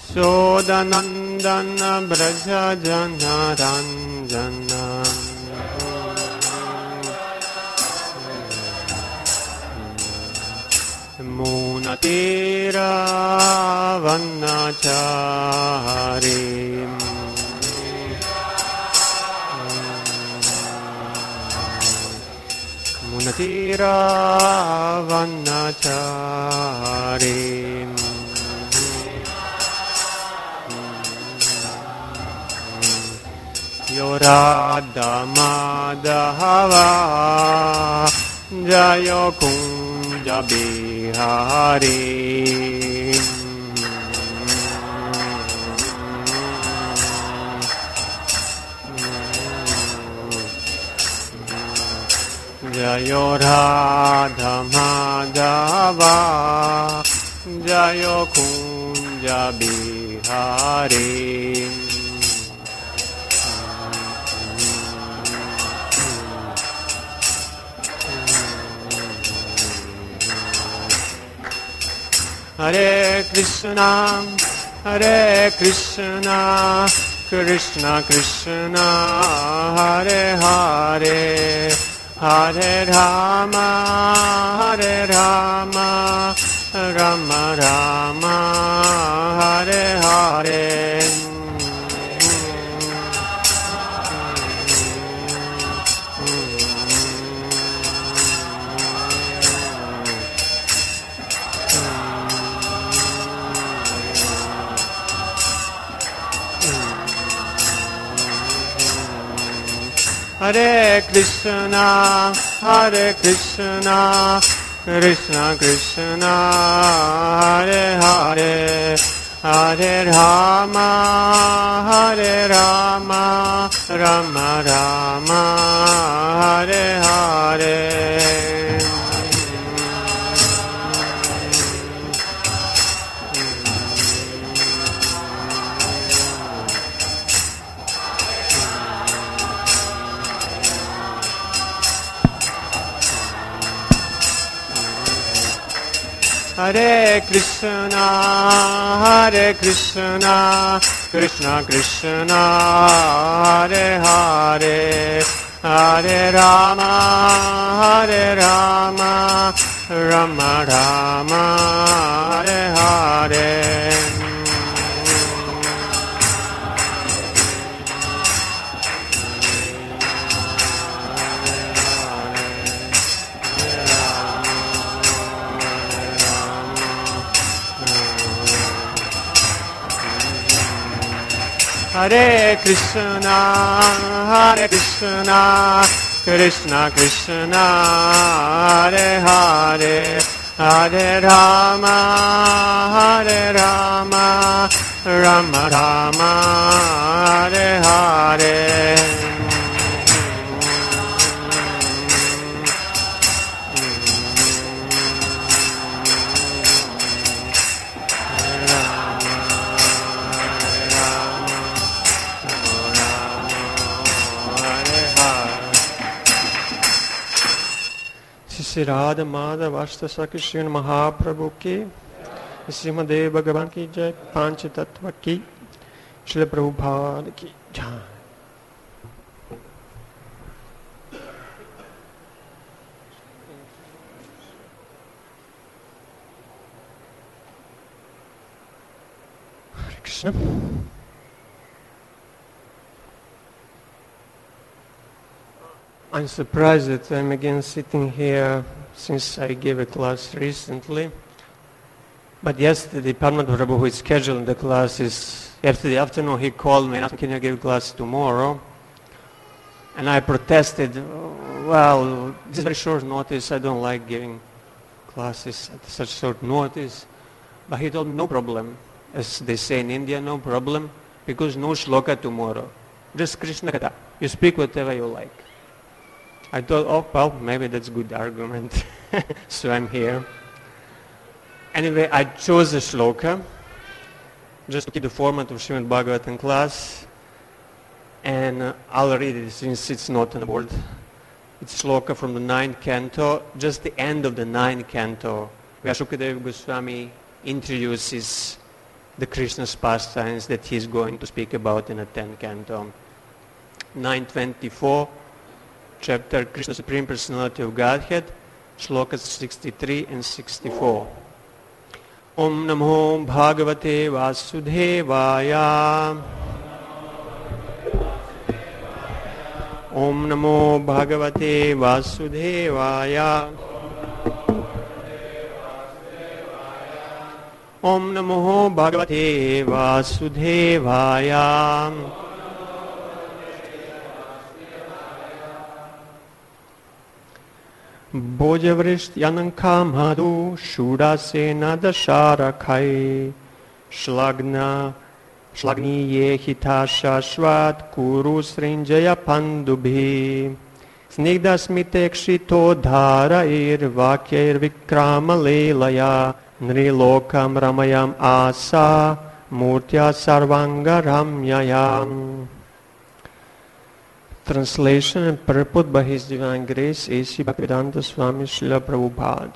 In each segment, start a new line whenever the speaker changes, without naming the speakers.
Yashodanandana Braja Jana Ranjana Munatira Vannacharim Munatira Vannacharim Yorada Madhava Jayo Kunja Bihari Jayo Radha Madhava Jayo Kunja Bihari Hare Krishna, Krishna Krishna, Hare Hare, Hare Rama, Rama Rama, Hare Hare. Hare Krishna, Krishna Krishna, Hare Hare, Hare Rama, Rama Rama, Hare Hare. Hare Krishna, Krishna Krishna, Hare Hare, Hare Rama, Rama Rama, Hare Hare. Hare Krishna, Krishna Krishna, Hare Hare, Hare Rama, Rama Rama, Hare Hare. Shri Radha Madhav अष्टसखी Shri Mahaprabhu की, श्रीमद् भगवान की जय, पांच तत्व की, श्री प्रभुपाद की जय. Hare Krishna. I'm surprised that I'm again sitting here since I gave a class recently. But yesterday, Padma Prabhu, who is scheduling the classes, yesterday afternoon he called me and asked, can you give class tomorrow? And I protested, well, this is very short notice, I don't like giving classes at such short notice. But he told me, no problem. As they say in India, no problem, because no shloka tomorrow. Just Krishna Katha. You speak whatever you like. I thought, oh, well, maybe that's a good argument. So I'm here. Anyway, I chose a shloka, just to keep the format of Srimad Bhagavatam class. And I'll read it since it's not on the board. It's shloka from the 9th canto, just the end of the 9th canto, where Shukadeva Goswami introduces the Krishna's pastimes that he is going to speak about in the 10th canto. 924, chapter Krishna Supreme Personality of Godhead, shlokas 63 and 64. Om Namo Bhagavate Vasudevaya. Om Namo Bhagavate Vasudevaya. Om Namo Bhagavate Vasudevaya. Bhojavrisht Yanankamadu Shudasena Dasharakai Shlagni Yehita Shashvat Kuru Srinjaya Pandubhi Snigdasmitekshito Dharair Vakyair Vikrama Lelaya Nrilokam Ramayam Asa Murtya Sarvanga Ramyayam. Translation and purport by His Divine Grace A.C. Bhaktivedanta Swami Srila Prabhupada.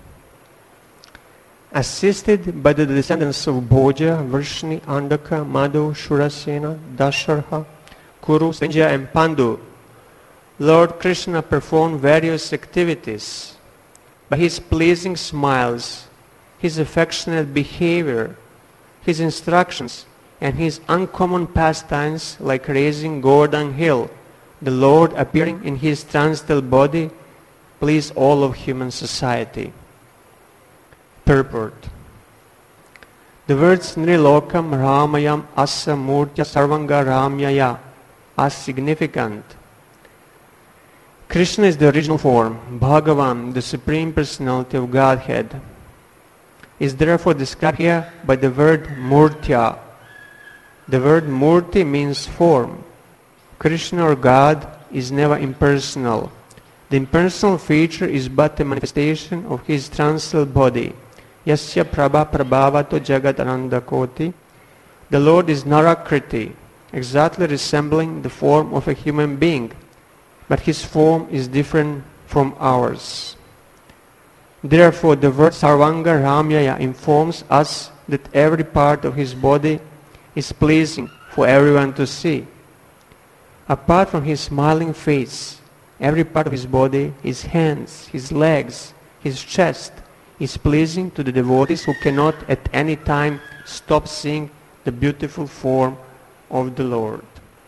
Assisted by the descendants of Bhoja, Vrishni, Andaka, Madhu, Shurasena, Dasharha, Kuru, Srinjaya and Pandu, Lord Krishna performed various activities. By His pleasing smiles, His affectionate behavior, His instructions, and His uncommon pastimes like raising Govardhan Hill, the Lord appearing in His transcendental body pleased all of human society. Purport. The words Nrilokam Ramayam Asa Murtya Sarvanga Ramyaya are significant. Krishna is the original form. Bhagavan, the Supreme Personality of Godhead, is therefore described here by the word Murtya. The word Murti means form. Krishna or God is never impersonal. The impersonal feature is but a manifestation of His transcendental body. Yasya prabha prabhavato jagat ananda koti. The Lord is Narakriti, exactly resembling the form of a human being, but His form is different from ours. Therefore, the word Sarvanga Ramyaya informs us that every part of His body is pleasing for everyone to see. Apart from His smiling face, every part of His body, His hands, His legs, His chest, is pleasing to the devotees who cannot at any time stop seeing the beautiful form of the Lord.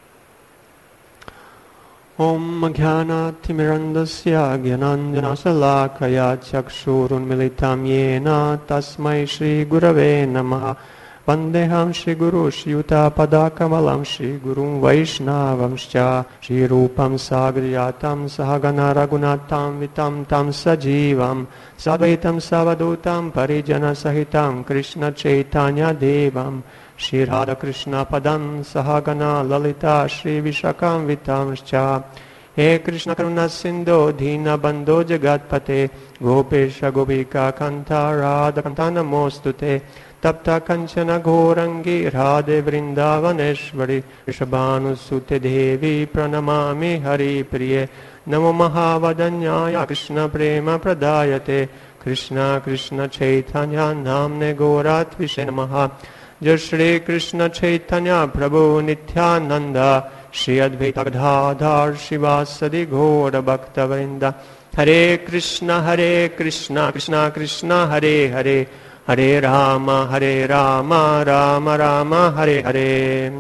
Om Jnana Timirandasya Gyananjana Salakaya Chakshurun Militam Yena Tasmai Shri Gurave Namaha Vandeham Shri Guru Shri Yuta Padakamalam Shri Gurum Vaishnavamscha Shri Rupam Sagriyatam Sahagana Ragunatam Vitam Tam Sajivam Sadvaitam Savadutam Parijana Sahitam Krishna Chaitanya Devam Shri Radha Krishna Padam Sahagana Lalita Shri Vishakam Vitamscha He Krishna Karuna Sindho Dina Bandho Jagatpate Gopesha Gopika Kanta Radha Kantana Mostute Tapta Kanchana Ghorangi Radhe Vrindavaneshvari Rishabhanu Sute Devi Pranamami Hari Priye Namo Mahavadanyaya Krishna Prema Pradayate Krishna Krishna Chaitanya Namne Gorat Vishe Namaha Jai Shri Krishna Chaitanya Prabhu Nityananda Shri Advaita Gadadhar Shivasadi Ghoda Bhakta Vrinda Hare Krishna Krishna Krishna Hare Hare Hare Rama Rama Rama Hare Hare.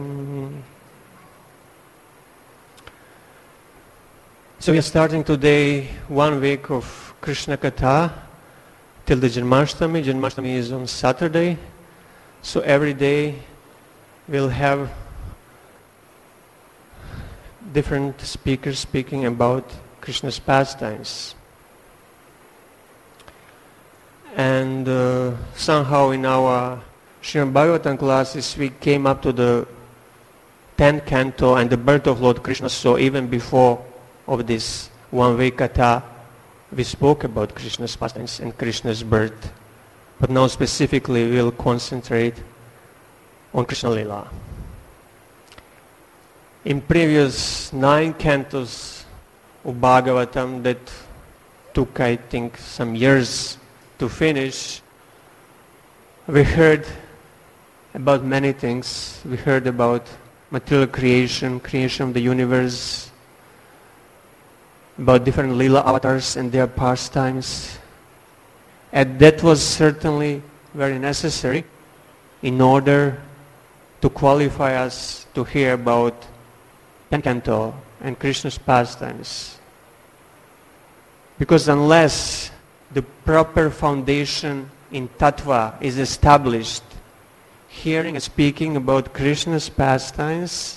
So we are starting today 1 week of Krishna Katha till the Janmashtami. Janmashtami is on Saturday. So every day we'll have different speakers speaking about Krishna's pastimes. And somehow in our Srimad Bhagavatam classes we came up to the 10th canto and the birth of Lord Krishna. So even before of this 1 week katha, we spoke about Krishna's pastimes and Krishna's birth. But now specifically we will concentrate on Krishna Lila. In previous 9 cantos of Bhagavatam that took, I think, some years to finish, we heard about many things. We heard about material creation, creation of the universe, about different Leela avatars and their pastimes. And that was certainly very necessary in order to qualify us to hear about Canto and Krishna's pastimes. Because unless the proper foundation in Tattva is established, hearing and speaking about Krishna's pastimes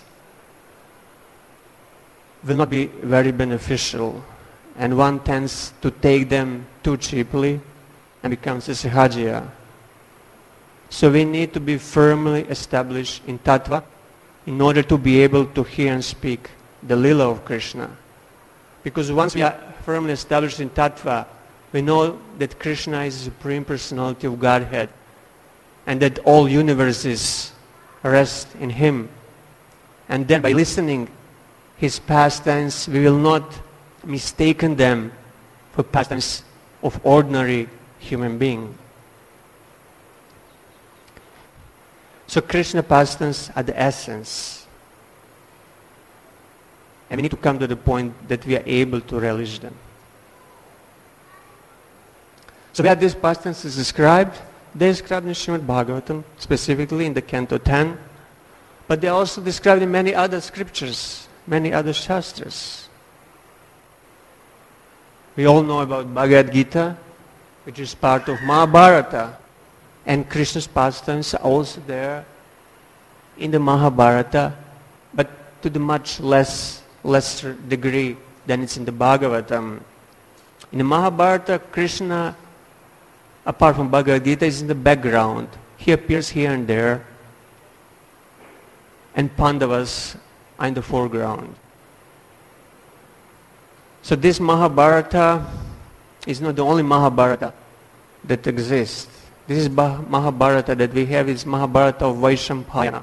will not be very beneficial, and one tends to take them too cheaply and becomes a sahajiya. So we need to be firmly established in Tattva in order to be able to hear and speak the Lila of Krishna. Because once we are firmly established in Tattva, we know that Krishna is the Supreme Personality of Godhead and that all universes rest in Him. And then by listening His pastimes, we will not mistaken them for pastimes of ordinary human being. So Krishna pastimes are the essence. And we need to come to the point that we are able to relish them. So where these pastimes is described, they're described in Srimad Bhagavatam, specifically in the Canto 10, but they're also described in many other scriptures, many other shastras. We all know about Bhagavad Gita, which is part of Mahabharata, and Krishna's pastimes are also there in the Mahabharata, but to the much lesser degree than it's in the Bhagavatam. In the Mahabharata, Krishna, apart from Bhagavad Gita, is in the background. He appears here and there, and Pandavas are in the foreground. So this Mahabharata is not the only Mahabharata that exists. This is Mahabharata that we have, is Mahabharata of Vaishampayana.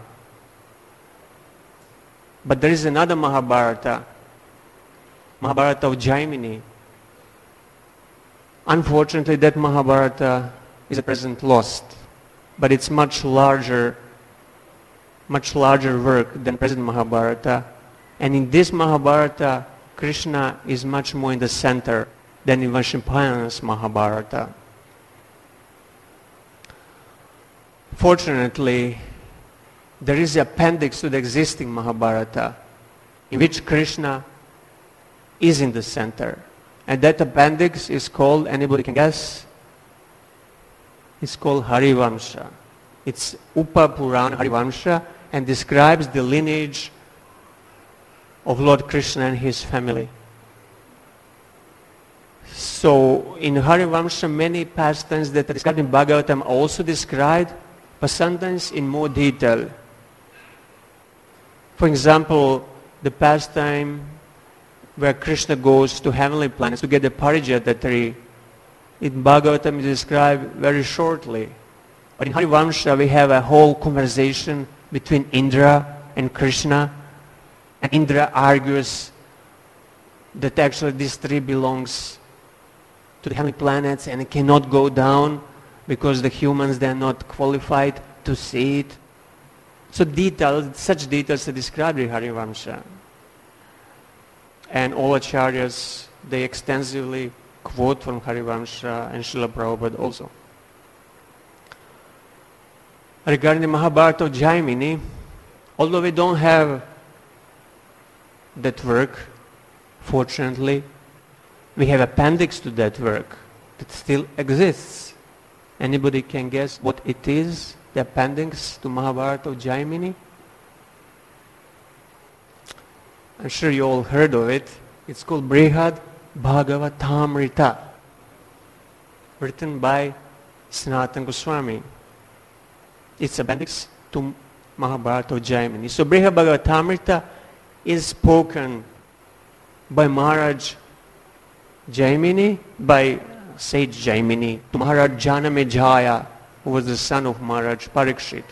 But there is another Mahabharata, Mahabharata of Jaimini. Unfortunately, that Mahabharata is at present lost, but it's much larger work than present Mahabharata. And in this Mahabharata, Krishna is much more in the center than in Vaishampayana's Mahabharata. Fortunately, there is an appendix to the existing Mahabharata in which Krishna is in the center. And that appendix is called, anybody can guess? It's called Harivamsha. It's Upa Purana Harivamsha and describes the lineage of Lord Krishna and his family. So in Harivamsha, many pastimes that are described in Bhagavatam are also described, but sometimes in more detail. For example, the pastime where Krishna goes to heavenly planets to get the Parijata tree, in Bhagavatam is described very shortly. But in Harivamsha we have a whole conversation between Indra and Krishna, and Indra argues that actually this tree belongs to the heavenly planets and it cannot go down because the humans, they are not qualified to see it. So such details are described in Harivamsha. And all acharyas, they extensively quote from Harivamsha and Srila Prabhupada also. Regarding the Mahabharata of Jaimini, although we don't have that work, fortunately, we have appendix to that work that still exists. Anybody can guess what it is, the appendix to Mahabharata of Jaimini? I'm sure you all heard of it. It's called Brihad Bhagavatamrita, written by Sanatana Goswami. It's appendix to Mahabharata of Jaimini. So Brihad Bhagavatamrita is spoken by Maharaj Jaimini, by sage Jaimini, to Maharaj Janamejaya, who was the son of Maharaj Parikshit.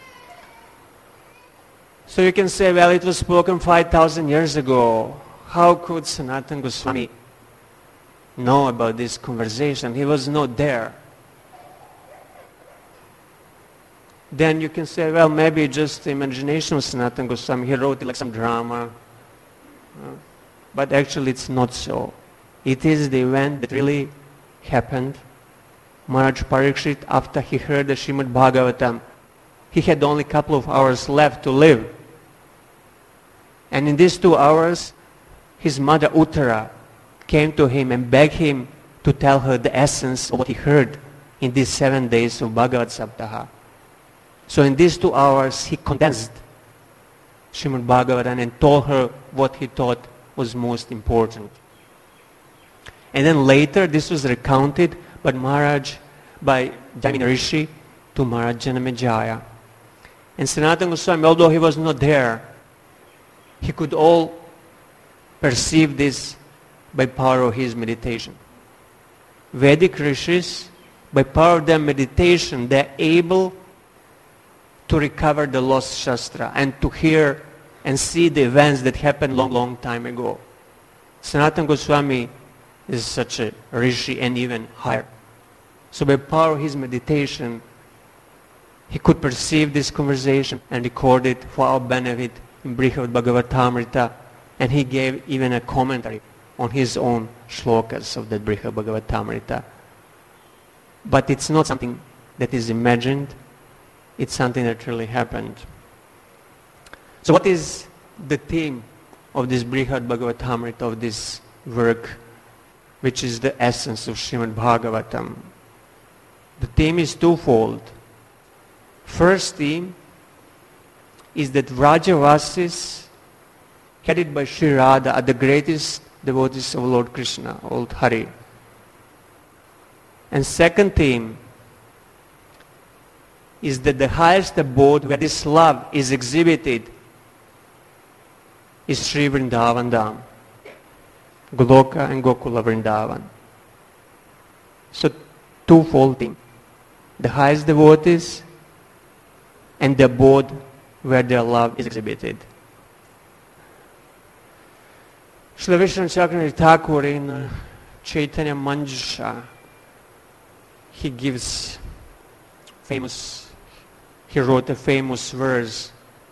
So you can say, well, it was spoken 5,000 years ago. How could Sanatana Goswami know about this conversation? He was not there. then you can say, well, maybe just the imagination of Sanatana Goswami. He wrote like some drama. But actually it's not so. It is the event that really happened. Maharaj Parikshit, after he heard the Srimad Bhagavatam, he had only a couple of hours left to live. And in these 2 hours, his mother Uttara came to him and begged him to tell her the essence of what he heard in these 7 days of Bhagavad Saptaha. So in these 2 hours, he condensed Srimad Bhagavatam and told her what he thought was most important. And then later, this was recounted by Jaimini Rishi to Maharaj Janamejaya. And Sanatana Goswami, although he was not there, he could all perceive this by power of his meditation. Vedic rishis, by power of their meditation, they are able to recover the lost Shastra and to hear and see the events that happened long time ago. Sanatana Goswami is such a rishi and even higher. So by power of his meditation, he could perceive this conversation and record it for our benefit in Brihad Bhagavatamrita, and he gave even a commentary on his own shlokas of that Brihad Bhagavatamrita. But it's not something that is imagined, it's something that really happened. So what is the theme of this Brihad Bhagavatamrita, of this work, which is the essence of Srimad Bhagavatam? The theme is twofold. First theme is that Vrajavasis, headed by Sri Radha, are the greatest devotees of Lord Krishna, old Hari. And second theme is that the highest abode where this love is exhibited is Sri Vrindavan Dham, Goloka and Gokula Vrindavan. So twofold theme. The highest devotees and the abode where their love is exhibited. Srila Vishnu Chakravarti Thakur in Chaitanya Manjusha, he wrote a famous verse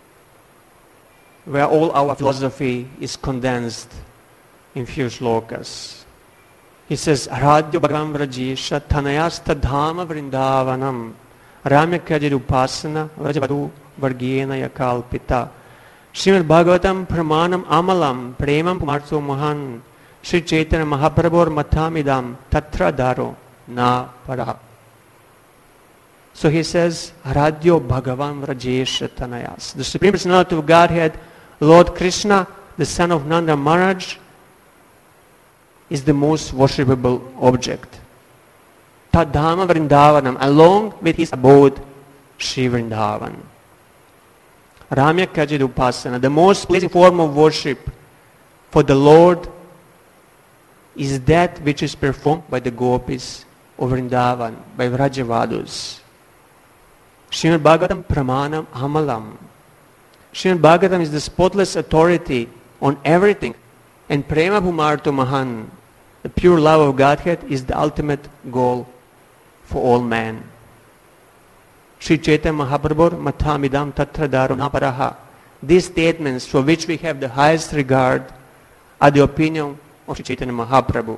where all our philosophy is condensed in few shlokas. He says, Aradhya Bhagavan Vrajesha Tanayasta Dhama Vrindavanam Ramya Kajirupasana Vrajavadu Vargena Yakalpita Srimad Bhagavatam Pramanam Amalam Premam Pumartho Mohan Sri Chaitanya Mahaprabhur Mathamidam Tatra Daro Na Paraha. So he says, Aradhya Bhagavan Vrajesha Tanayas. The Supreme Personality of Godhead, Lord Krishna, the son of Nanda Maharaj, is the most worshipable object. Tadhama Vrindavanam, along with his abode, Sri Vrindavan. Ramya Kajid Upasana, the most pleasing form of worship for the Lord is that which is performed by the gopis of Vrindavan, by Vrajavadus. Srimad Bhagavatam Pramanam Amalam. Srimad Bhagavatam is the spotless authority on everything. And Prema Pumartho Mahan, the pure love of Godhead, is the ultimate goal for all men. Sri Chaitanya Mahaprabhu Mathamidam Tatra Daro Naparaha. These statements, for which we have the highest regard, are the opinion of Sri Chaitanya Mahaprabhu.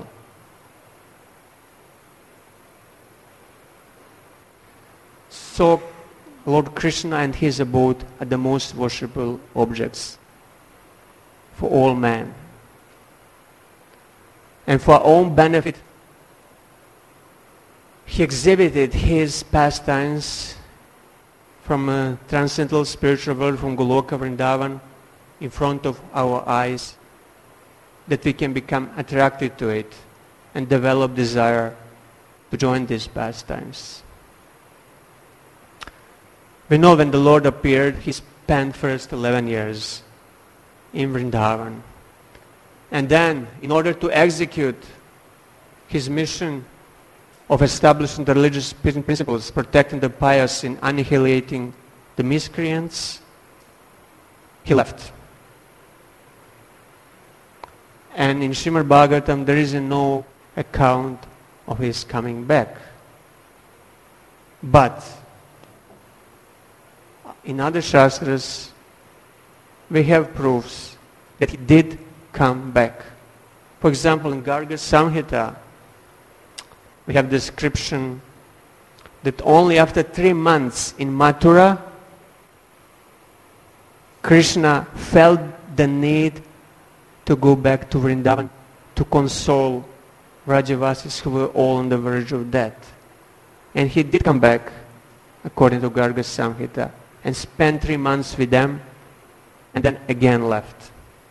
So, Lord Krishna and his abode are the most worshipable objects for all men. And for our own benefit, he exhibited his pastimes from a transcendental spiritual world, from Goloka Vrindavan, in front of our eyes, that we can become attracted to it and develop desire to join these pastimes. We know when the Lord appeared, he spent first 11 years in Vrindavan. And then, in order to execute his mission of establishing the religious principles, protecting the pious and annihilating the miscreants, he left. And in Srimad Bhagavatam, there is no account of his coming back. But in other Shastras, we have proofs that he did come back. For example, in Garga Samhita, we have description that only after 3 months in Mathura, Krishna felt the need to go back to Vrindavan to console Vrajavasis who were all on the verge of death. And he did come back, according to Garga Samhita, and spent 3 months with them, and then again left.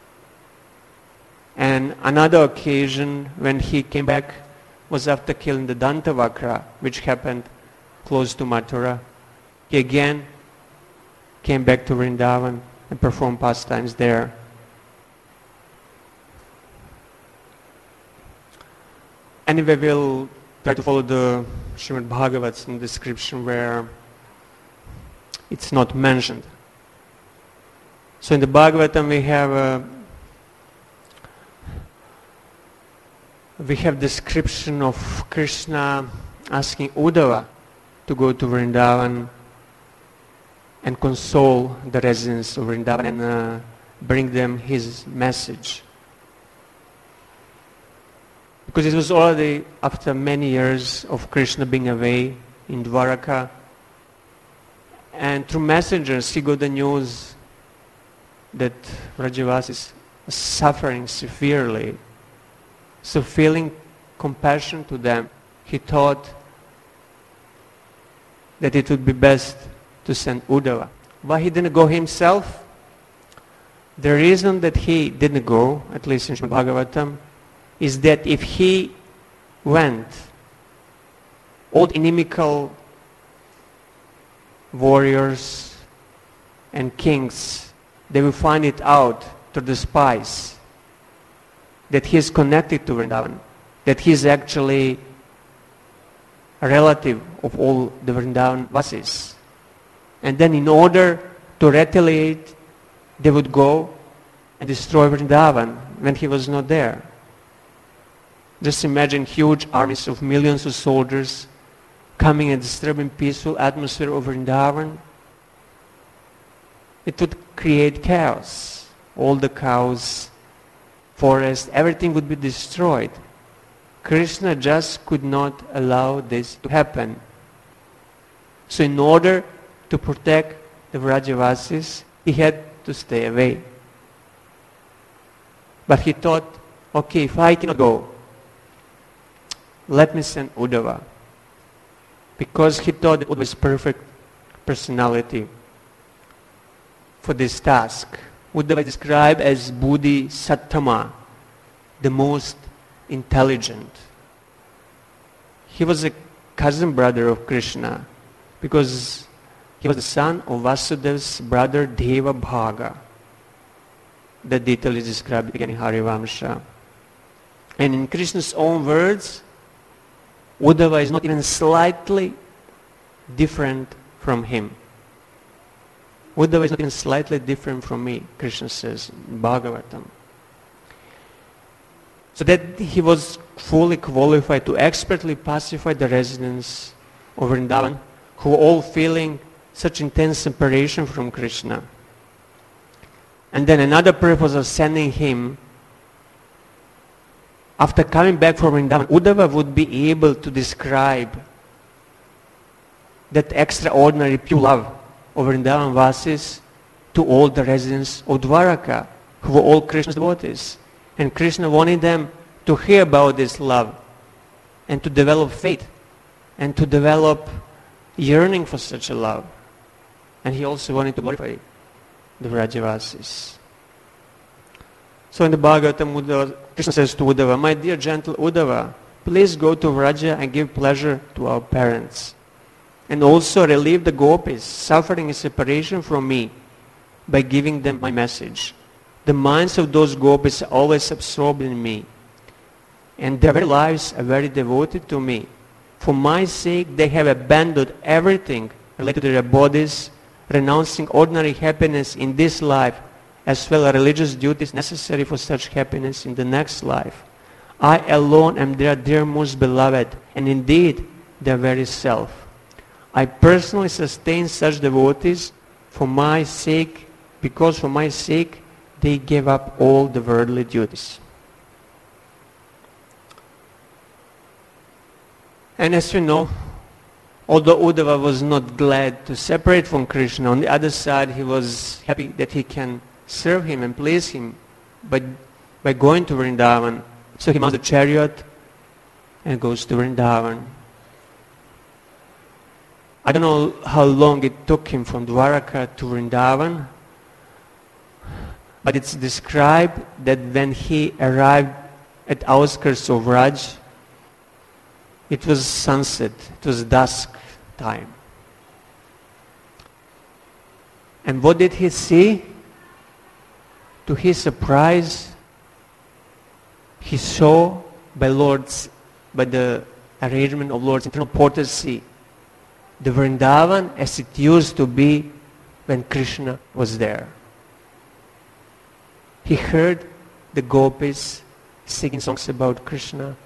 And another occasion when he came back was after killing the Dantavakra, which happened close to Mathura. He again came back to Vrindavan and performed pastimes there. Anyway, we'll try to follow the Srimad Bhagavatam description where it's not mentioned. So in the Bhagavatam we have description of Krishna asking Uddhava to go to Vrindavan and console the residents of Vrindavan and bring them his message. Because it was already after many years of Krishna being away in Dwaraka, and through messengers he got the news that Vrajavasis is suffering severely. So feeling compassion to them, he thought that it would be best to send Uddhava. Why he didn't go himself? The reason that he didn't go, at least in Srimad Bhagavatam, is that if he went, all the inimical warriors and kings, they will find it out through the spies that he is connected to Vrindavan, that he is actually a relative of all the Vrindavan Vasis. And then in order to retaliate, they would go and destroy Vrindavan when he was not there. Just imagine huge armies of millions of soldiers coming and disturbing peaceful atmosphere of Vrindavan. It would create chaos. All the cows, forest, everything would be destroyed. Krishna just could not allow this to happen. So in order to protect the Vrajavasis, he had to stay away. But he thought, okay, if I cannot go, let me send Uddhava. Because he thought that Uddhava is perfect personality for this task. Uddhava is described as Buddhi Sattama, the most intelligent. He was a cousin brother of Krishna because he was the son of Vasudev's brother Deva Bhaga. The detail is described again in Harivamsha. And in Krishna's own words, Uddhava is not even slightly different from him. Uddhava is not even slightly different from me, Krishna says in Bhagavatam. So that he was fully qualified to expertly pacify the residents of Vrindavan who were all feeling such intense separation from Krishna. And then another purpose of sending him, after coming back from Vrindavan, Uddhava would be able to describe that extraordinary pure love of Vrindavan Vasis to all the residents of Dwaraka, who were all Krishna's devotees. And Krishna wanted them to hear about this love and to develop faith and to develop yearning for such a love. And he also wanted to glorify the Vrajavasis. So in the Bhagavatam, Krishna says to Uddhava, my dear gentle Uddhava, please go to Vraja and give pleasure to our parents. And also relieve the gopis suffering in separation from me by giving them my message. The minds of those gopis are always absorbed in me, and their very lives are very devoted to me. For my sake, they have abandoned everything related to their bodies, renouncing ordinary happiness in this life, as well as religious duties necessary for such happiness in the next life. I alone am their dear most beloved, and indeed their very self. I personally sustain such devotees for my sake, because for my sake, they gave up all the worldly duties. And as you know, although Uddhava was not glad to separate from Krishna, on the other side he was happy that he can serve him and please him by going to Vrindavan. So he mounts a chariot and goes to Vrindavan. I don't know how long it took him from Dwaraka to Vrindavan, but it's described that when he arrived at outskirts of Raj, it was sunset, it was dusk time. And what did he see? To his surprise, he saw by the arrangement of Lord's internal portals, the Vrindavan as it used to be when Krishna was there. He heard the gopis singing songs about Krishna.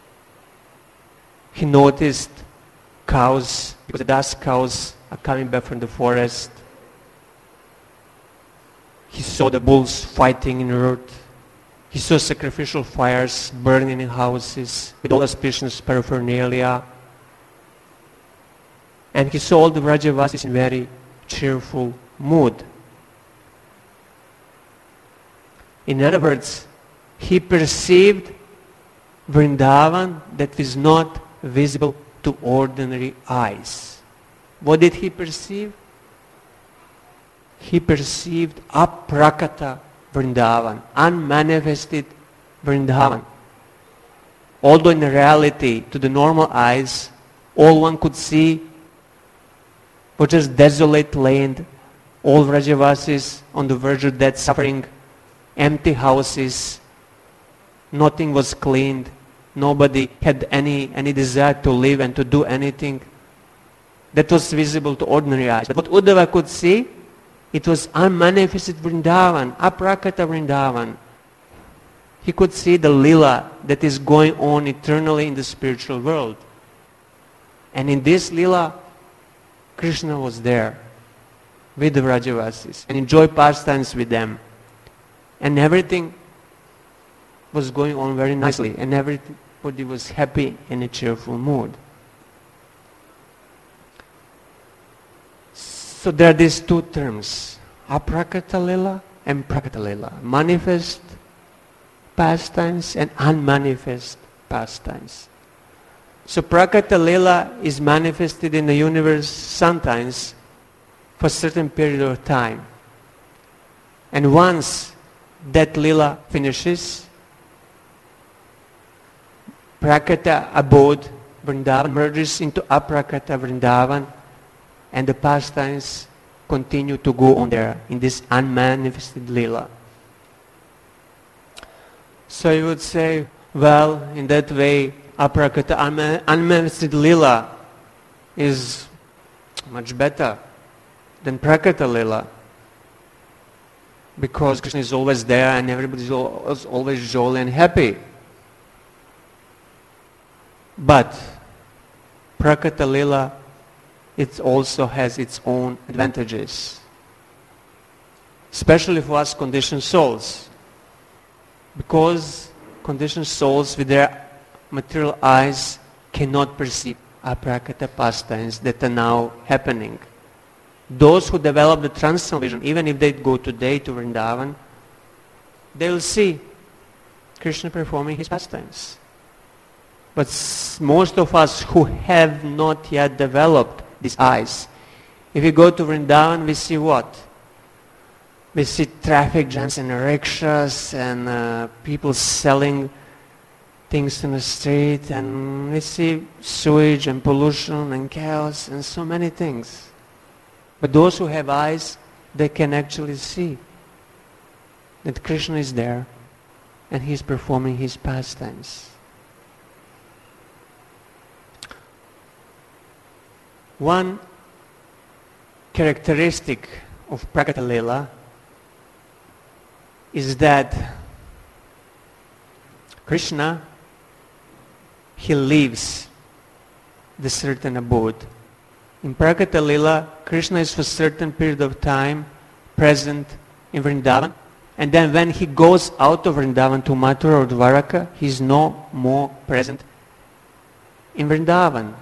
He noticed cows, because the dust cows are coming back from the forest. He saw the bulls fighting in the road. He saw sacrificial fires burning in houses with all auspicious paraphernalia. And he saw all the Vrajavasis in very cheerful mood. In other words, he perceived Vrindavan that is not visible to ordinary eyes. What did he perceive? He perceived aprakata Vrindavan, unmanifested Vrindavan. Although in reality, to the normal eyes, all one could see was just desolate land, all Vrajavasis on the verge of death suffering, empty houses, nothing was cleaned, nobody had any desire to live and to do anything. That was visible to ordinary eyes. But what Uddhava could see, it was unmanifested Vrindavan, aprakata Vrindavan. He could see the lila that is going on eternally in the spiritual world. And in this lila, Krishna was there with the Vrajavasis and enjoyed pastimes with them. And everything was going on very nicely, and everybody was happy in a cheerful mood. So there are these two terms, aprakata lila and prakata lila, manifest pastimes and unmanifest pastimes. So prakata lila is manifested in the universe sometimes for a certain period of time. And once that lila finishes, prakata abode Vrindavan merges into aprakata Vrindavan, and the pastimes continue to go on there in this unmanifested lila. So you would say, well, in that way, aprakata unmanifested lila is much better than prakata lila, because Krishna is always there and everybody is always jolly and happy. But prakata lila, it also has its own advantages, especially for us conditioned souls, because conditioned souls with their material eyes cannot perceive aprakata pastimes that are now happening. Those who develop the transcendental vision, even if they go today to Vrindavan, they will see Krishna performing his pastimes. But most of us who have not yet developed these eyes, if we go to Vrindavan, we see what? We see traffic jams and rickshaws and people selling things in the street, and we see sewage and pollution and chaos and so many things. But those who have eyes, they can actually see that Krishna is there and he is performing his pastimes. One characteristic of prakata lila is that Krishna, he leaves the certain abode In Prakata Lila, Krishna is for a certain period of time present in Vrindavan, and then when he goes out of Vrindavan to Mathura or Dwaraka, he is no more present in Vrindavan.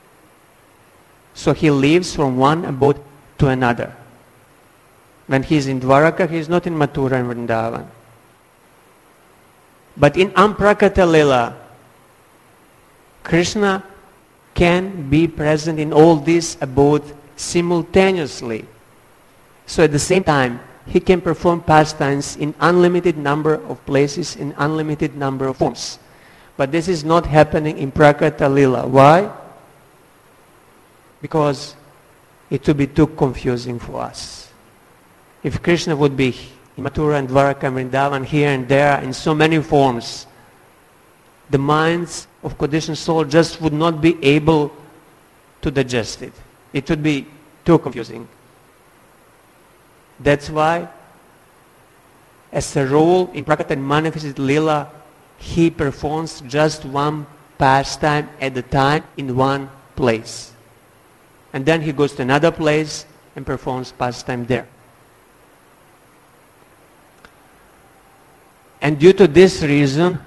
So he leaves from one abode to another. When he is in Dwaraka, he is not in Mathura and Vrindavan. But in Amprakata Lila, Krishna can be present in all these abodes simultaneously. So at the same time, he can perform pastimes in unlimited number of places, in unlimited number of forms. But this is not happening in Prakata Lila. Why? Because it would be too confusing for us. If Krishna would be in Mathura and Dwaraka and Vrindavan here and there in so many forms, the minds of conditioned soul just would not be able to digest it. It would be too confusing. That's why, as a rule, in Prakata and Manifested Lila, he performs just one pastime at a time in one place. And then he goes to another place and performs pastime there. And due to this reason,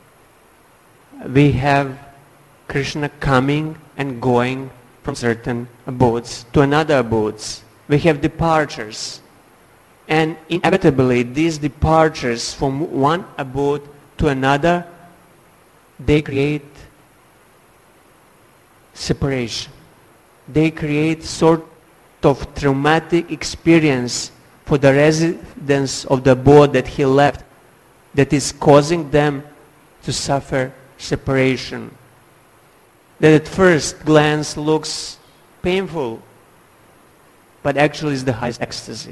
we have Krishna coming and going from certain abodes to another abodes. We have departures. And inevitably, these departures from one abode to another, they create separation. They create sort of traumatic experience for the residents of the abode that he left, that is causing them to suffer separation. That at first glance looks painful, but actually is the highest ecstasy.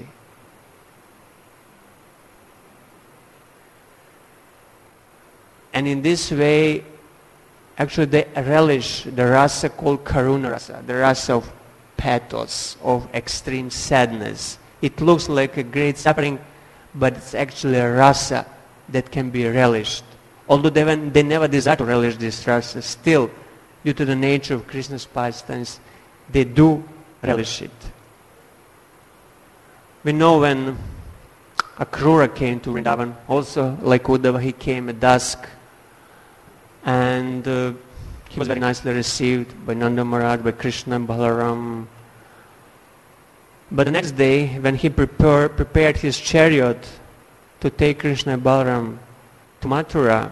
And in this way, actually they relish the rasa called karuna rasa, the rasa of pathos, of extreme sadness. It looks like a great suffering, but it's actually a rasa that can be relished. Although they never desire to relish this rasa, still, due to the nature of Krishna's pastimes, they do relish it. We know when Akrura came to Vrindavan, also like Uddhava, he came at dusk, and he was very nicely received by Nanda Maharaj, by Krishna and Balaram. But the next day, when he prepared his chariot to take Krishna and Balaram to Mathura,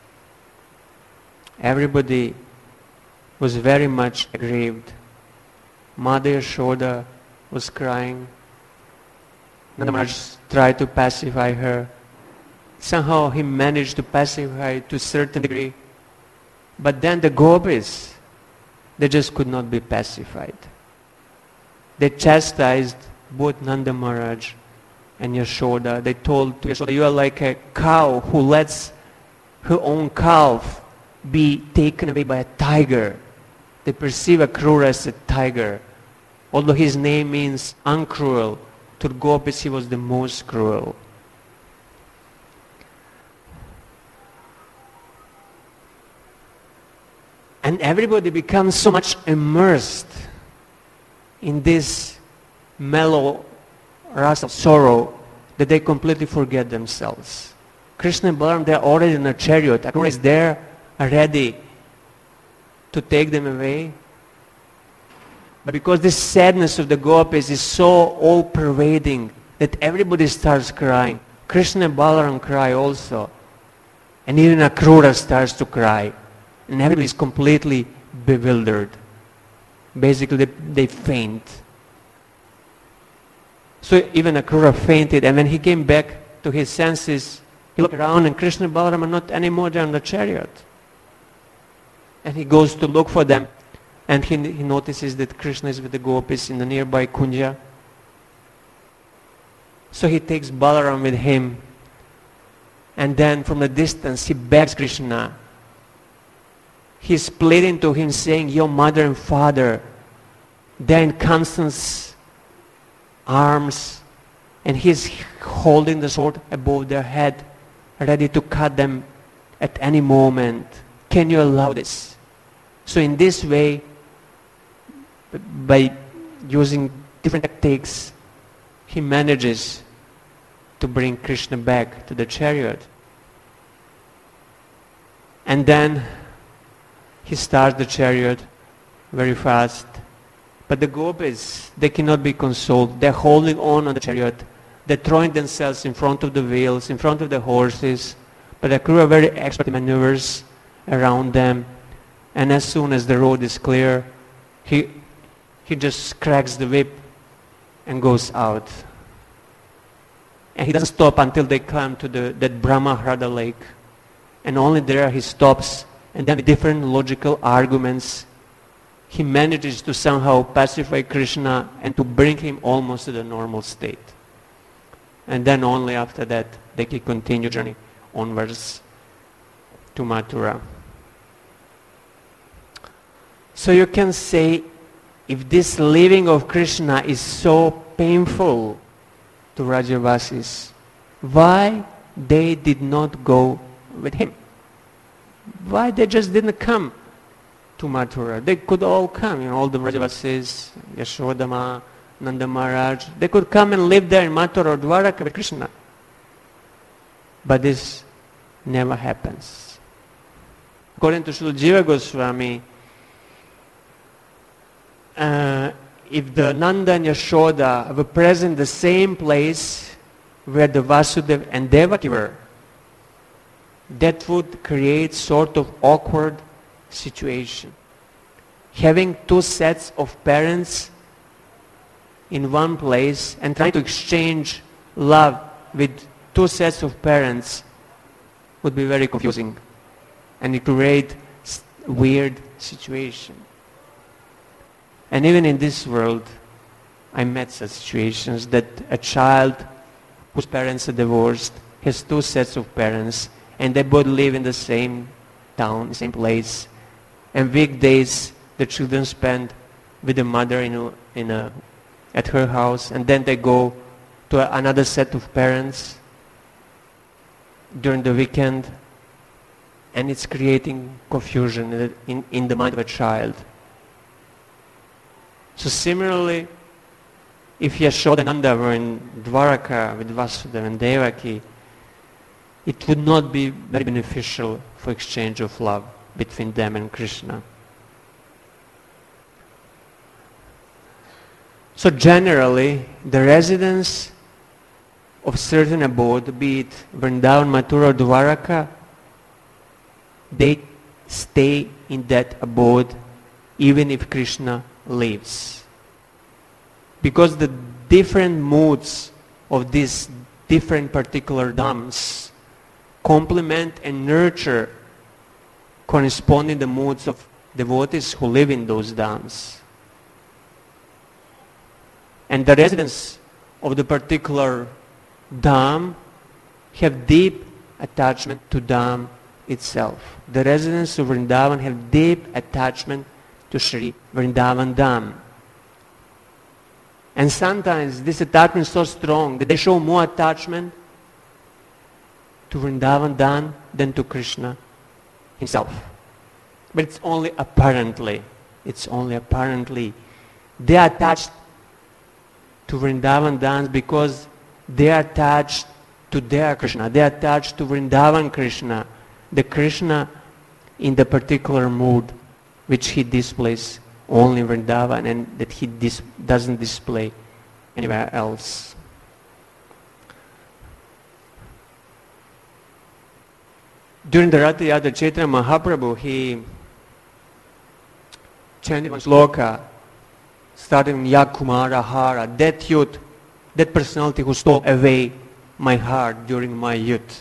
everybody was very much aggrieved. Mother Yashoda was crying. Nanda Maharaj tried to pacify her. Somehow he managed to pacify to a certain degree. But then the gopis, they just could not be pacified. They chastised both Nanda Maharaj and Yashoda. They told to Yashoda, you are like a cow who lets her own calf be taken away by a tiger. They perceive Akrura as a tiger. Although his name means uncruel, to the gopis he was the most cruel. And everybody becomes so much immersed in this mellow rasa of sorrow that they completely forget themselves. Krishna and Balaram, they are already in a chariot. Akrura is there, ready to take them away. But because this sadness of the gopis is so all-pervading that everybody starts crying. Krishna and Balaram cry also. And even Akrura starts to cry. And everybody is completely bewildered. Basically, they faint. So even Akrura fainted, and when he came back to his senses, he looked around and Krishna and Balaram are not anymore there on the chariot. And he goes to look for them, and he notices that Krishna is with the gopis in the nearby Kunja. So he takes Balaram with him, and then from a distance he begs Krishna. He's pleading to him, saying, your mother and father, they're in Kamsa's arms, and he's holding the sword above their head, ready to cut them at any moment. Can you allow this? So in this way, by using different tactics, he manages to bring Krishna back to the chariot. And then he starts the chariot very fast. But the gopis, they cannot be consoled. They're holding on the chariot. They're throwing themselves in front of the wheels, in front of the horses. But the crew are very expert in maneuvers around them. And as soon as the road is clear, he just cracks the whip and goes out. And he doesn't stop until they come to that Brahmahrada lake. And only there he stops, and then with different logical arguments, he manages to somehow pacify Krishna and to bring him almost to the normal state. And then only after that they can continue journey onwards to Mathura. So you can say, if this leaving of Krishna is so painful to Rajavasis, why they did not go with him? Why they just didn't come to Mathura? They could all come, all the Rajavasis, Yashodama, Nanda Maharaj. They could come and live there in Mathura or Dwaraka with Krishna. But this never happens. According to Srila Jiva Goswami, if the Nanda and Yashoda were present in the same place where the Vasudeva and Devaki were, that would create sort of awkward situation. Having two sets of parents in one place and trying to exchange love with two sets of parents would be very confusing, and it create weird situation. And even in this world, I met such situations that a child whose parents are divorced has two sets of parents, and they both live in the same town, the same place. And weekdays, the children spend with the mother at her house, and then they go to another set of parents during the weekend, and it's creating confusion in the mind of a child. So similarly, if Yashoda and Nanda were in Dwaraka with Vasudeva and Devaki, it would not be very beneficial for exchange of love between them and Krishna. So generally, the residents of certain abode, be it Vrindavan, Mathura or Dwaraka, they stay in that abode even if Krishna leaves. Because the different moods of these different particular dhams complement and nurture corresponding the moods of devotees who live in those dhams. And the residents of the particular dham have deep attachment to dham itself. The residents of Vrindavan have deep attachment to Sri Vrindavan Dham. And sometimes this attachment is so strong that they show more attachment to Vrindavan Dham than to Krishna himself. But it's only apparently. It's only apparently. They are attached to Vrindavan Dham because they are attached to their Krishna. They are attached to Vrindavan Krishna. The Krishna in the particular mood which he displays only in Vrindavan and that he doesn't display anywhere else. During the Ratha Yatra, Chaitanya Mahaprabhu, he chanted one sloka starting Yakumara Hara, that youth, that personality who stole away my heart during my youth.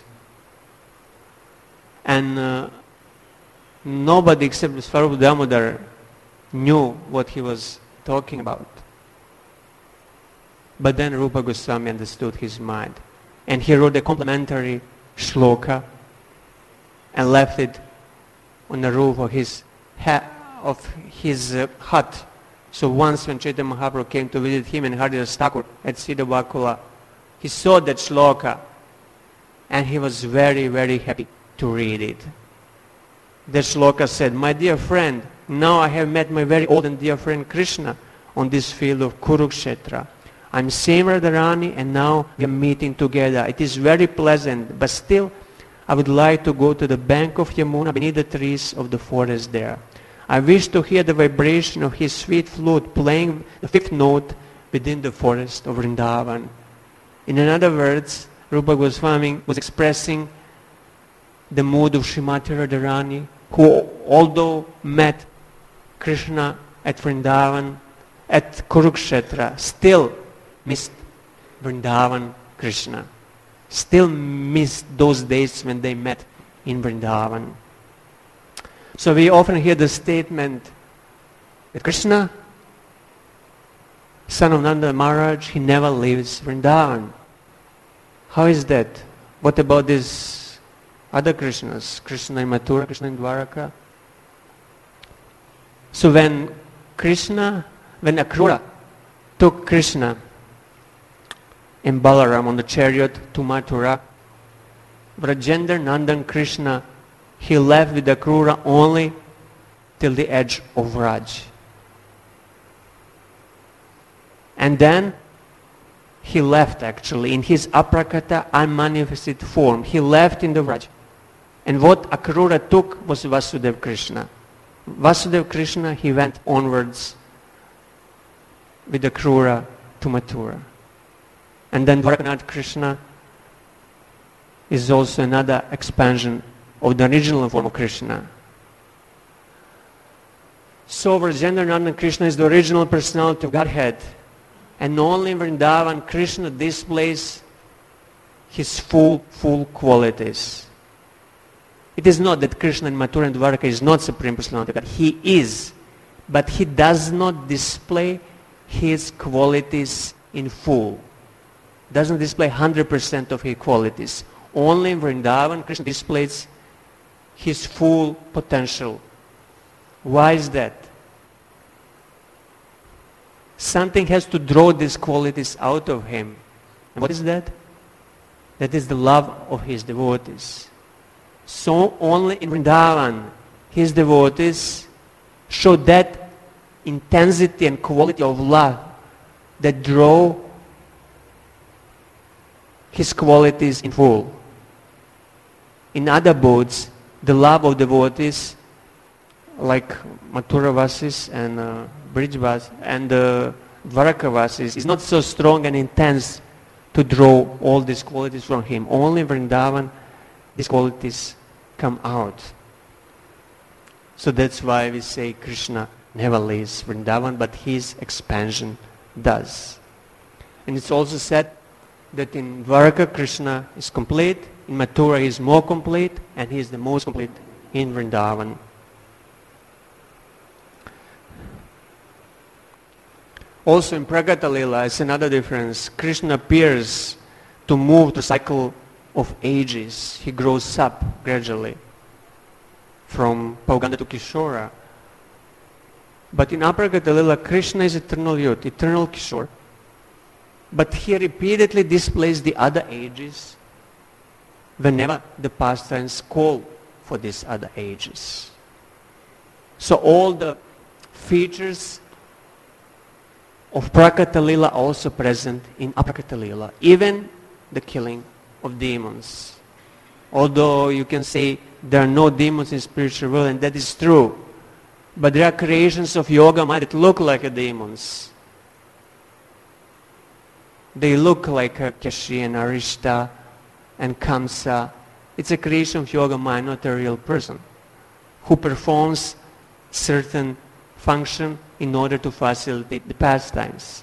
And nobody except Swarupa Damodar knew what he was talking about. But then Rupa Goswami understood his mind. And he wrote a complementary shloka and left it on the roof of his hut. So once when Chaitanya Mahaprabhu came to visit him and Haridas Thakur at Siddha Vakula, he saw that shloka and he was very, very happy to read it. The shloka said, "My dear friend, Now I have met my very old and dear friend Krishna on this field of Kurukshetra. I'm seeing Radharani and now we are meeting together. It is very pleasant, but still I would like to go to the bank of Yamuna beneath the trees of the forest there. I wish to hear the vibration of his sweet flute playing the fifth note within the forest of Vrindavan. In other words, Rupa Goswami was expressing the mood of Srimati Radharani, who although met Krishna at Vrindavan, at Kurukshetra, still missed Vrindavan Krishna. Still missed those days when they met in Vrindavan. So we often hear the statement that Krishna, son of Nanda Maharaj, he never leaves Vrindavan. How is that? What about these other Krishnas? Krishna in Mathura, Krishna in Dwaraka? So when Akrura took Krishna and Balaram on the chariot to Mathura, Vrajendra Nandan Krishna, he left with Akrura only till the edge of Raj. And then he left actually in his aprakata unmanifested form. He left in the Raj. And what Akrura took was Vasudeva Krishna. Vasudeva Krishna, he went onwards with Akrura to Mathura. And then Dwarakanath Krishna is also another expansion of the original form of Krishna. So Vrajendra Nandan Krishna is the original personality of Godhead. And only in Vrindavan Krishna displays his full qualities. It is not that Krishna in Mathura and Dwaraka is not Supreme Personality of God. He is. But he does not display his qualities in full. Doesn't display 100% of his qualities. Only in Vrindavan Krishna displays his full potential. Why is that? Something has to draw these qualities out of him. And what is that? That is the love of his devotees. So only in Vrindavan his devotees show that intensity and quality of love that draw his qualities in full. In other abodes, the love of devotees like Mathuravasis and Brijvasis and Dwarakavasis is not so strong and intense to draw all these qualities from him. Only in Vrindavan these qualities come out. So that's why we say Krishna never leaves Vrindavan, but his expansion does. And it's also said that in Dwaraka Krishna is complete, in Mathura he is more complete, and he is the most complete in Vrindavan. Also in Pragata Lila is another difference. Krishna appears to move the cycle of ages. He grows up gradually from Pauganda to Kishora. But in Apragata Lila, Krishna is eternal youth, eternal Kishore. But he repeatedly displays the other ages whenever the pastimes call for these other ages. So all the features of Prakata Lila are also present in Aprakata Lila, even the killing of demons. Although you can say there are no demons in spiritual world, and that is true, but there are creations of Yoga Maya that look like demons. They look like Kashi and Arishta and Kamsa. It's a creation of Yoga Maya, not a real person who performs certain function in order to facilitate the pastimes.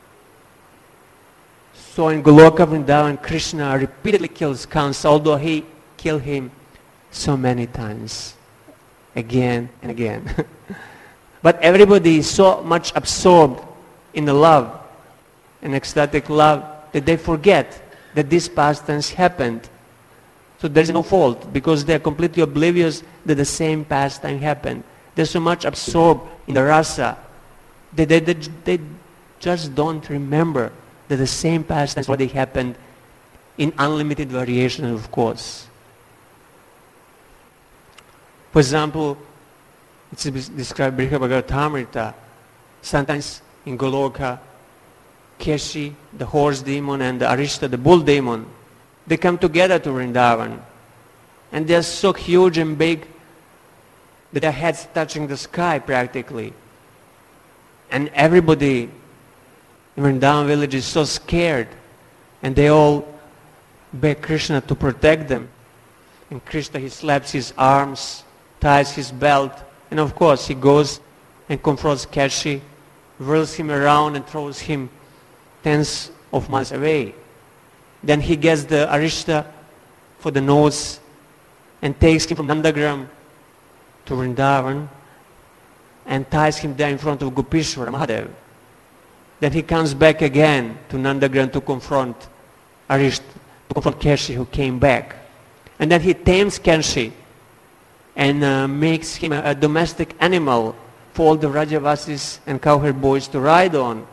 So in Goloka Vrindavan, Krishna repeatedly kills Kamsa, although he killed him so many times, again and again. But everybody is so much absorbed in the love, an ecstatic love, that they forget that these pastimes happened. So there is no fault, because they are completely oblivious that the same pastime happened. They're so much absorbed in the rasa that they just don't remember that the same pastimes already happened in unlimited variation, of course. For example, It's described Brihavagartamrita. Sometimes in Goloka, Keshi, the horse demon, and the Arishta, the bull demon, they come together to Vrindavan. And they're so huge and big that their heads touching the sky practically. And everybody in Vrindavan village is so scared. And they all beg Krishna to protect them. And Krishna, he slaps his arms, ties his belt, and of course he goes and confronts Keshi, whirls him around and throws him tens of miles away. Then he gets the Arishta for the nose and takes him from Nandagram to Vrindavan and ties him there in front of Gopishwara Mahadev. Then he comes back again to Nandagram to confront Arishta, to confront Keshi, who came back. And then he tames Keshi and makes him a domestic animal for all the Rajavasis and cowherd boys to ride on.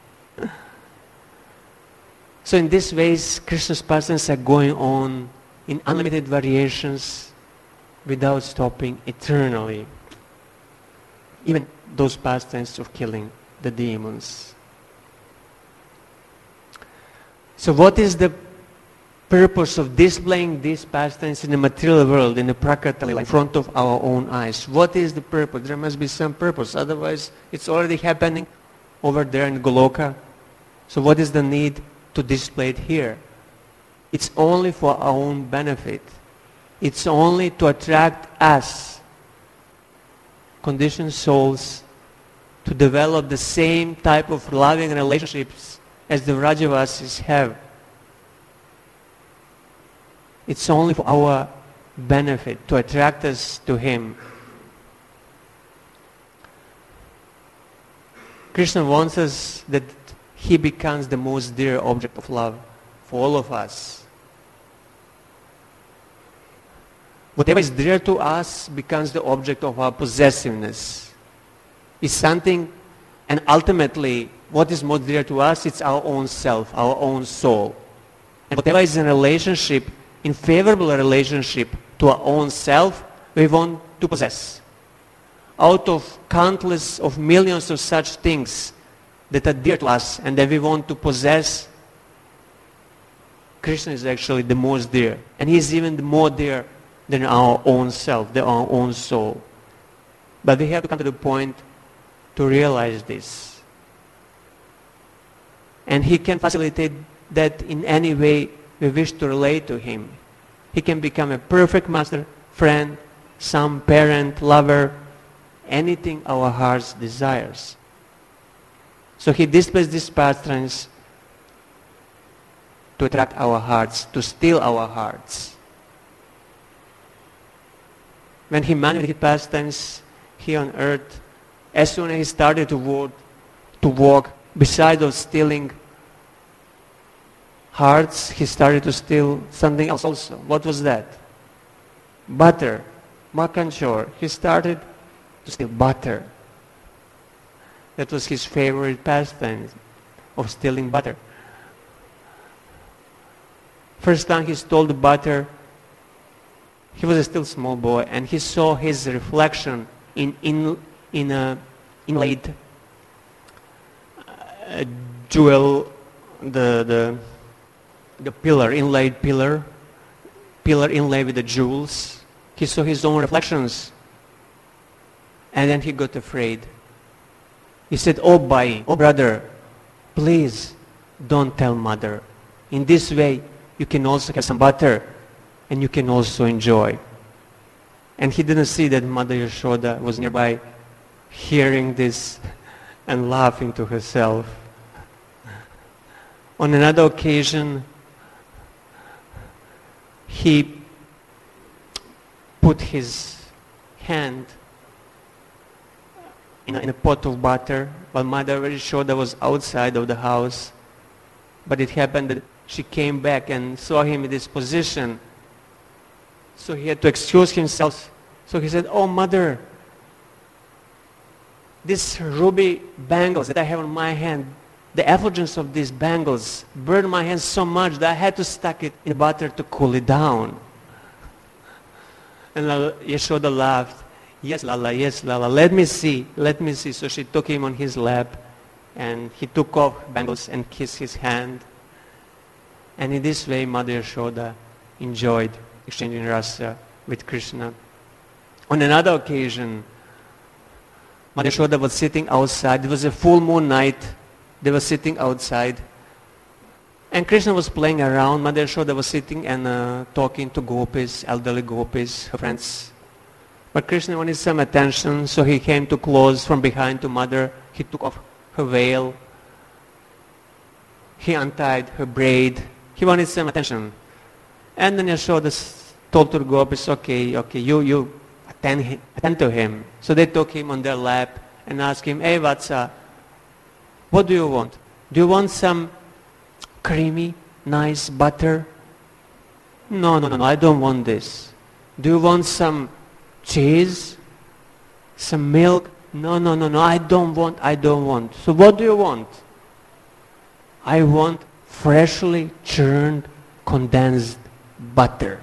So in this ways, Krishna's pastimes are going on in unlimited variations without stopping eternally. Even those pastimes of killing the demons. So what is the purpose of displaying these pastimes in the material world, in the Prakriti, in front of our own eyes? What is the purpose? There must be some purpose. Otherwise, it's already happening over there in Goloka. So what is the need to display it here? It's only for our own benefit. It's only to attract us, conditioned souls, to develop the same type of loving relationships as the Rajavasis have. It's only for our benefit, to attract us to Him. Krishna wants us that He becomes the most dear object of love for all of us. Whatever is dear to us becomes the object of our possessiveness. It's something, and ultimately, what is most dear to us, it's our own self, our own soul. And whatever is in relationship, in favorable relationship to our own self, we want to possess. Out of countless of millions of such things that are dear to us and that we want to possess, Krishna is actually the most dear. And He is even more dear than our own self, our own soul. But we have to come to the point to realize this. And He can facilitate that in any way we wish to relate to Him. He can become a perfect master, friend, son, parent, lover, anything our hearts desires. So He displays these pastimes to attract our hearts, to steal our hearts. When He manifested pastimes here on earth, as soon as He started to walk, besides of stealing hearts, He started to steal something else also. What was that? Butter. Makanchor. He started to steal butter. That was His favorite pastime, of stealing butter. First time He stole the butter, he was a still small boy, and he saw his reflection in a inlaid jewel, the pillar, inlaid pillar inlaid with the jewels. He saw his own reflections, and then he got afraid. He said, "Oh Bhai, oh brother, please don't tell mother. In this way, you can also have some butter, and you can also enjoy." And he didn't see that Mother Yashoda was nearby, hearing this and laughing to herself. On another occasion, he put his hand in a pot of butter while Mother Yashoda was outside of the house. But it happened that she came back and saw him in this position. So he had to excuse himself. So he said, "Oh mother, these ruby bangles that I have on my hand, the effulgence of these bangles burned my hand so much that I had to stuck it in butter to cool it down." And Yashoda laughed. Yes, Lala, let me see. So she took him on his lap, and he took off bangles and kissed his hand. And in this way, Mother Yashoda enjoyed exchanging rasa with Krishna. On another occasion, Mother Yashoda was sitting outside. It was a full moon night. They were sitting outside. And Krishna was playing around. Mother Yashoda was sitting and talking to gopis, elderly gopis, her friends. But Krishna wanted some attention, so he came too close from behind to Mother. He took off her veil. He untied her braid. He wanted some attention. And then Yashoda told to the gopis, okay, you attend to him. So they took him on their lap and asked him, hey Vatsa, what do you want? Do you want some creamy, nice butter? No, I don't want this. Do you want some cheese? Some milk? No, I don't want. So what do you want? I want freshly churned condensed butter.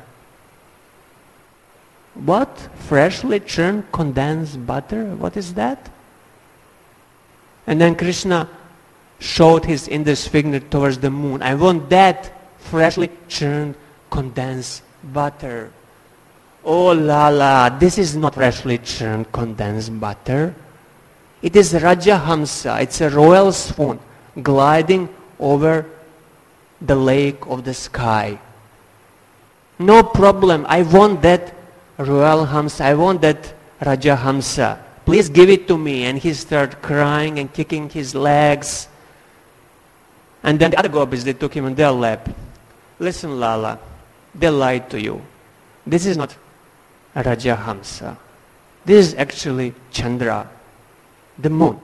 What? Freshly churned condensed butter? What is that? And then Krishna showed his index finger towards the moon. I want that freshly churned condensed butter. Oh Lala, this is not freshly churned condensed butter. It is Rajahamsa. It's a royal swan gliding over the lake of the sky. No problem. I want that royal Hamsa. I want that Rajahamsa. Please give it to me. And he started crying and kicking his legs. And then the other gopis, they took him on their lap. Listen, Lala, they lied to you. This is not Rajahamsa. This is actually Chandra, the moon.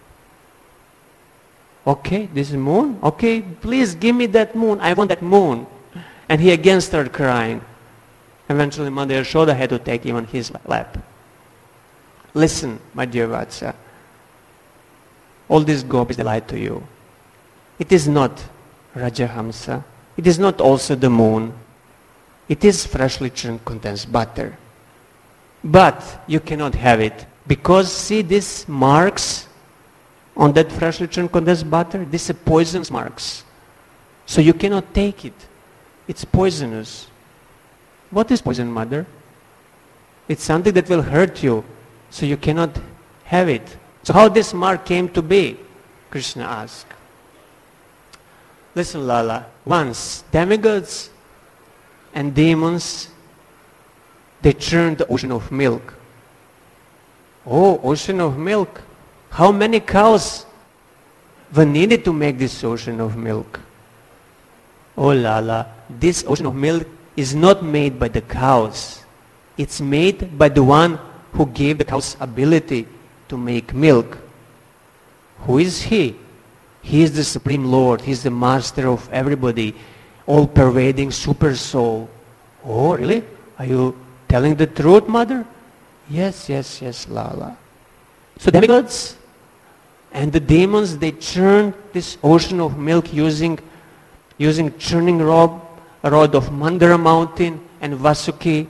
Okay, this is moon? Okay, please give me that moon. I want that moon. And he again started crying. Eventually Mother Yashoda had to take him on his lap. Listen, my dear Vatsa, all these gopis, they lied to you. It is not Rajahamsa. It is not also the moon. It is freshly churned condensed butter. But you cannot have it. Because see these marks on that freshly churned condensed butter? These are poisonous marks. So you cannot take it. It's poisonous. What is poison, Mother? It's something that will hurt you. So you cannot have it. So how this mark came to be? Krishna asked. Listen, Lala. Once demigods and demons, they churned the ocean of milk. Oh, ocean of milk. How many cows were needed to make this ocean of milk? Oh Lala, this ocean of milk is not made by the cows. It's made by the one who gave the cows ability to make milk. Who is he? He is the Supreme Lord. He is the master of everybody, all-pervading super soul. Oh, really? Are you telling the truth, Mother? Yes, Lala. So demigods and the demons, they churned this ocean of milk using churning rod of Mandara mountain and Vasuki.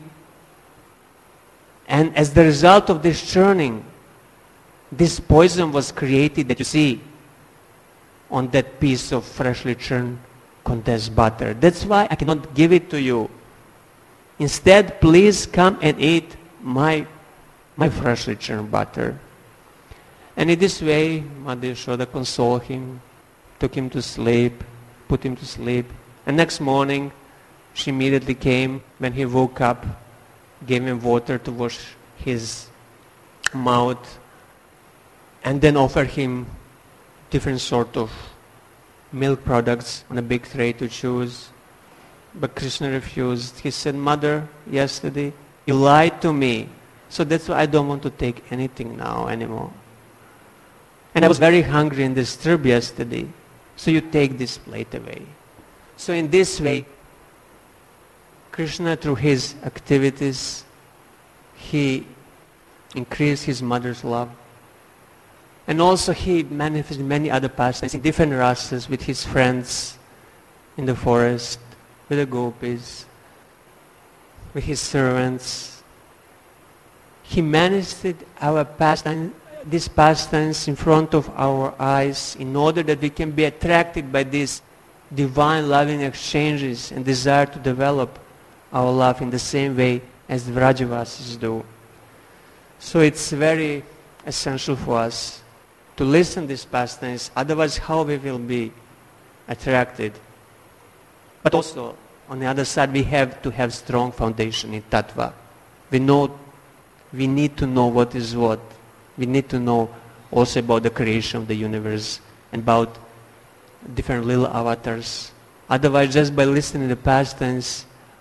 And as the result of this churning, this poison was created that you see on that piece of freshly churned condensed butter. That's why I cannot give it to you. Instead, please come and eat my freshly churned butter. And in this way, Mother Yashoda consoled him, took him to sleep, put him to sleep. And next morning, she immediately came when he woke up, gave him water to wash his mouth, and then offered him different sort of milk products on a big tray to choose. But Krishna refused. He said, Mother, yesterday you lied to me, so that's why I don't want to take anything now anymore. And I was very hungry and disturbed yesterday, so you take this plate away. So in this way, Krishna, through his activities, he increased his mother's love. And also he manifested many other pastimes in different rasas with his friends in the forest, with the gopis, with his servants. He manifested our pastime, these pastimes in front of our eyes in order that we can be attracted by these divine loving exchanges and desire to develop our love in the same way as the Vrajavasis do. So it's very essential for us to listen to these pastimes, otherwise how we will be attracted. But also, on the other side, we have to have strong foundation in Tattva. We need to know what is what. We need to know also about the creation of the universe and about different little avatars. Otherwise, just by listening to the pastimes,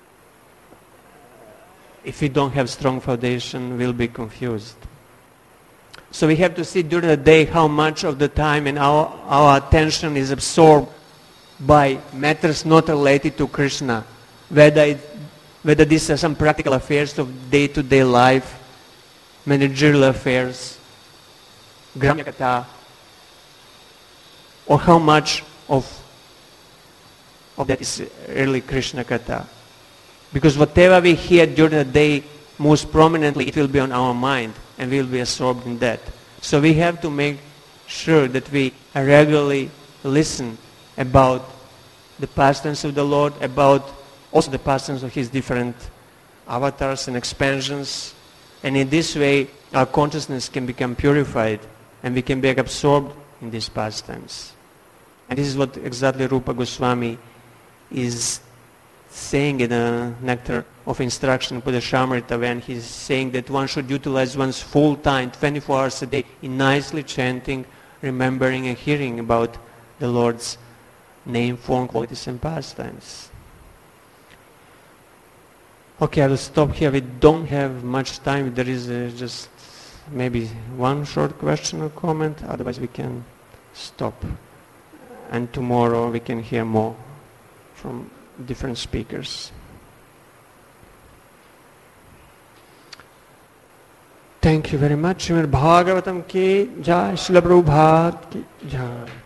if we don't have strong foundation, we'll be confused. So we have to see during the day how much of the time and our attention is absorbed by matters not related to Krishna, whether these are some practical affairs of day-to-day life, managerial affairs, Gramya Katha, or how much of that is really Krishna Katha. Because whatever we hear during the day, most prominently it will be on our mind and we will be absorbed in that. So we have to make sure that we regularly listen about the pastimes of the Lord, about also the pastimes of His different avatars and expansions. And in this way, our consciousness can become purified and we can be absorbed in these pastimes. And this is what exactly Rupa Goswami is saying in the Nectar of Instruction, Pudashamrita, when he's saying that one should utilize one's full time, 24 hours a day, in nicely chanting, remembering and hearing about the Lord's name, form, qualities and pastimes. Okay, I will stop here. We don't have much time. There is just maybe one short question or comment, otherwise we can stop. And tomorrow we can hear more from different speakers. Thank you very much. Srimad Bhagavatam ki jai, Srila Prabhupada ki jai.